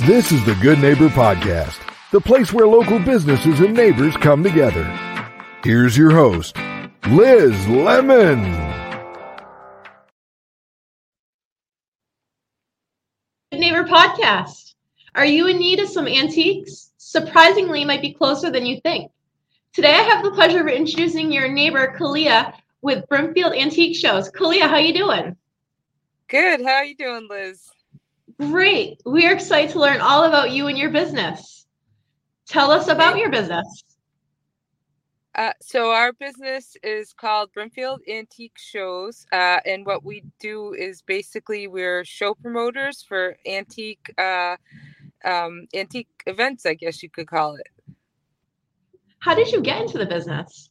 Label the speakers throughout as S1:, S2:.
S1: This is the Good Neighbor Podcast, the place where local businesses and neighbors come together. Here's your host, Liz Lemon.
S2: Good Neighbor Podcast. Are you in need of some antiques? Surprisingly, might be closer than you think. Today, I have the pleasure of introducing your neighbor, Kalia, with Brimfield Antique Shows. Kalia, how you doing?
S3: Good. How are you doing, Liz?
S2: Great. We are excited to learn all about you and your business. Tell us about your business.
S3: So our business is called Brimfield Antique Shows, and what we do is basically we're show promoters for antique events, I guess you could call it.
S2: How did you get into the business?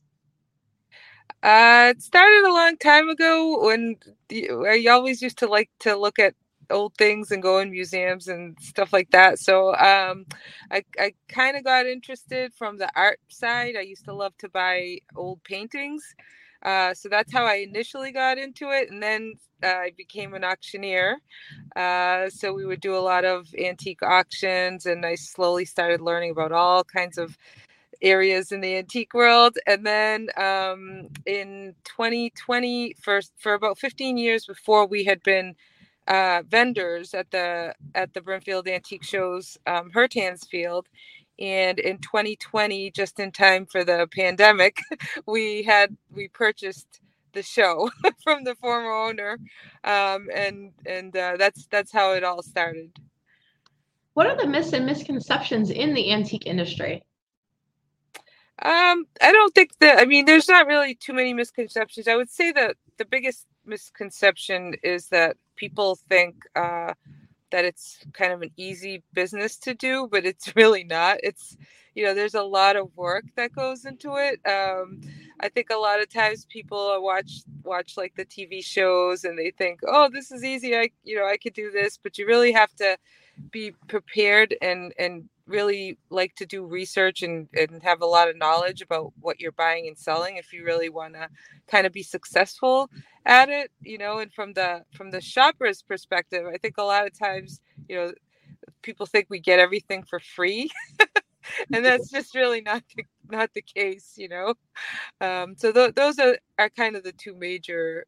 S3: It started a long time ago when I always used to like to look at old things and go in museums and stuff like that. So I kind of got interested from the art side. I used to love to buy old paintings. So that's how I initially got into it. And then I became an auctioneer. So we would do a lot of antique auctions, and I slowly started learning about all kinds of areas in the antique world. And then in 2020, for about 15 years before, we had been vendors at the Brimfield Antique Shows, Hertansfield. And in 2020, just in time for the pandemic, we purchased the show from the former owner, and that's how it all started.
S2: What are the myths and misconceptions in the antique industry?
S3: I don't think there's not really too many misconceptions. I would say that the biggest misconception is that people think that it's kind of an easy business to do, but it's really not. It's, there's a lot of work that goes into it. I think a lot of times people watch like the TV shows and they think, oh, this is easy. I could do this, but you really have to be prepared and really like to do research and have a lot of knowledge about what you're buying and selling if you really want to kind of be successful at it, and from the shopper's perspective, I think a lot of times, people think we get everything for free. And that's just really not the case, So those are kind of the two major,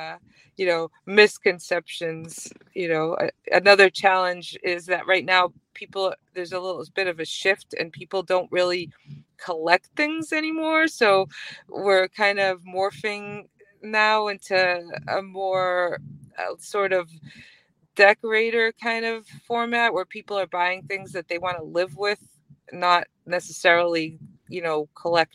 S3: misconceptions. Another challenge is that right now there's a little bit of a shift and people don't really collect things anymore. So we're kind of morphing now into a more sort of decorator kind of format where people are buying things that they want to live with, not necessarily, collect,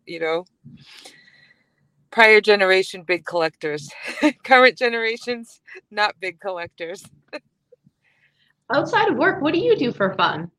S3: prior generation big collectors, current generations, not big collectors.
S2: Outside of work, what do you do for fun?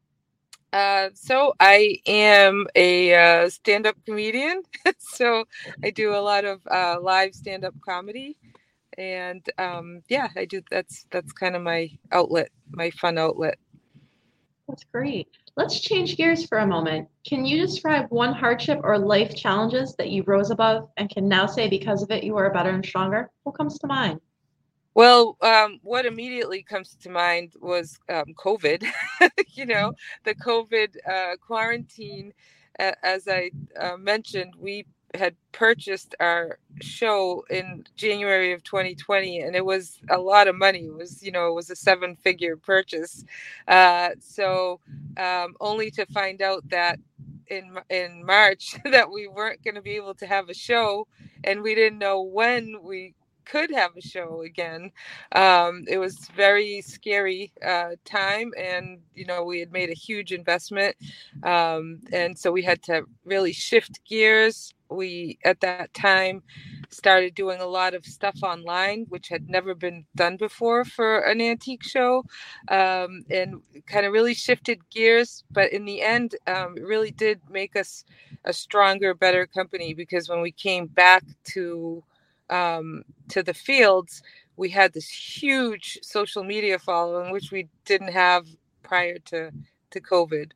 S3: So I am a stand-up comedian. So I do a lot of live stand-up comedy. And I do. That's kind of my outlet, my fun outlet.
S2: That's great. Let's change gears for a moment. Can you describe one hardship or life challenges that you rose above and can now say because of it you are better and stronger? What comes to mind?
S3: Well, what immediately comes to mind was COVID. The COVID quarantine. As I mentioned, we had purchased our show in January of 2020, and it was a lot of money. It was a 7-figure purchase. So only to find out that in March that we weren't going to be able to have a show, and we didn't know when we could have a show again. It was very scary time, and we had made a huge investment, and so we had to really shift gears. We at that time started doing a lot of stuff online, which had never been done before for an antique show, and kind of really shifted gears. But in the end, it really did make us a stronger, better company, because when we came back to the fields, we had this huge social media following, which we didn't have prior to COVID.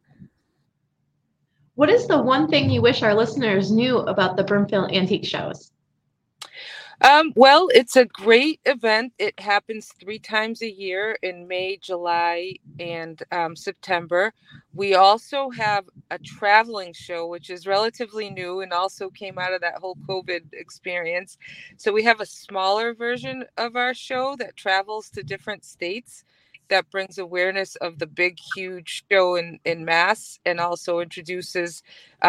S2: What is the one thing you wish our listeners knew about the Brimfield Antique Shows?
S3: Well, it's a great event. It happens 3 times a year in May, July, and September. We also have a traveling show, which is relatively new and also came out of that whole COVID experience. So we have a smaller version of our show that travels to different states, that brings awareness of the big, huge show in mass, and also introduces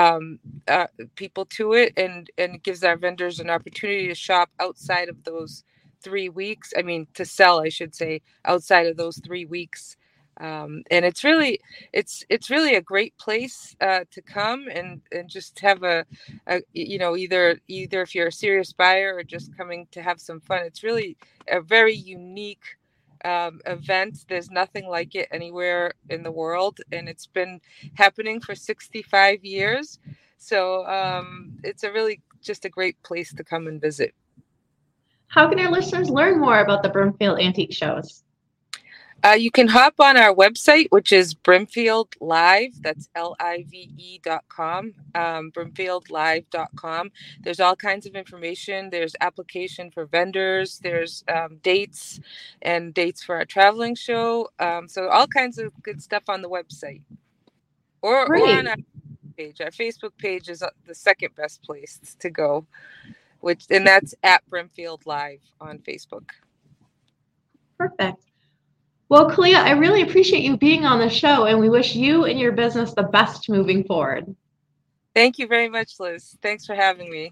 S3: people to it, and gives our vendors an opportunity to shop outside of those 3 weeks. I mean, to sell, I should say, outside of those 3 weeks. And it's really a great place to come and just have a either if you're a serious buyer or just coming to have some fun. It's really a very unique event. There's nothing like it anywhere in the world, and it's been happening for 65 years. So it's just a great place to come and visit.
S2: How can our listeners learn more about the Brimfield Antique Shows?
S3: You can hop on our website, which is Brimfield Live. That's live.com, brimfieldlive.com. There's all kinds of information. There's application for vendors. There's dates for our traveling show. So all kinds of good stuff on the website. Or on our page. Our Facebook page is the second best place to go, and that's at Brimfield Live on Facebook.
S2: Perfect. Well, Kalia, I really appreciate you being on the show, and we wish you and your business the best moving forward.
S3: Thank you very much, Liz. Thanks for having me.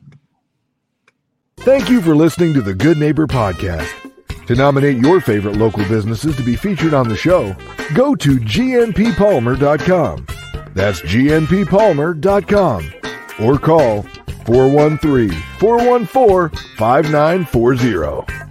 S1: Thank you for listening to the Good Neighbor Podcast. To nominate your favorite local businesses to be featured on the show, go to gnppalmer.com. That's gnppalmer.com. Or call 413-414-5940.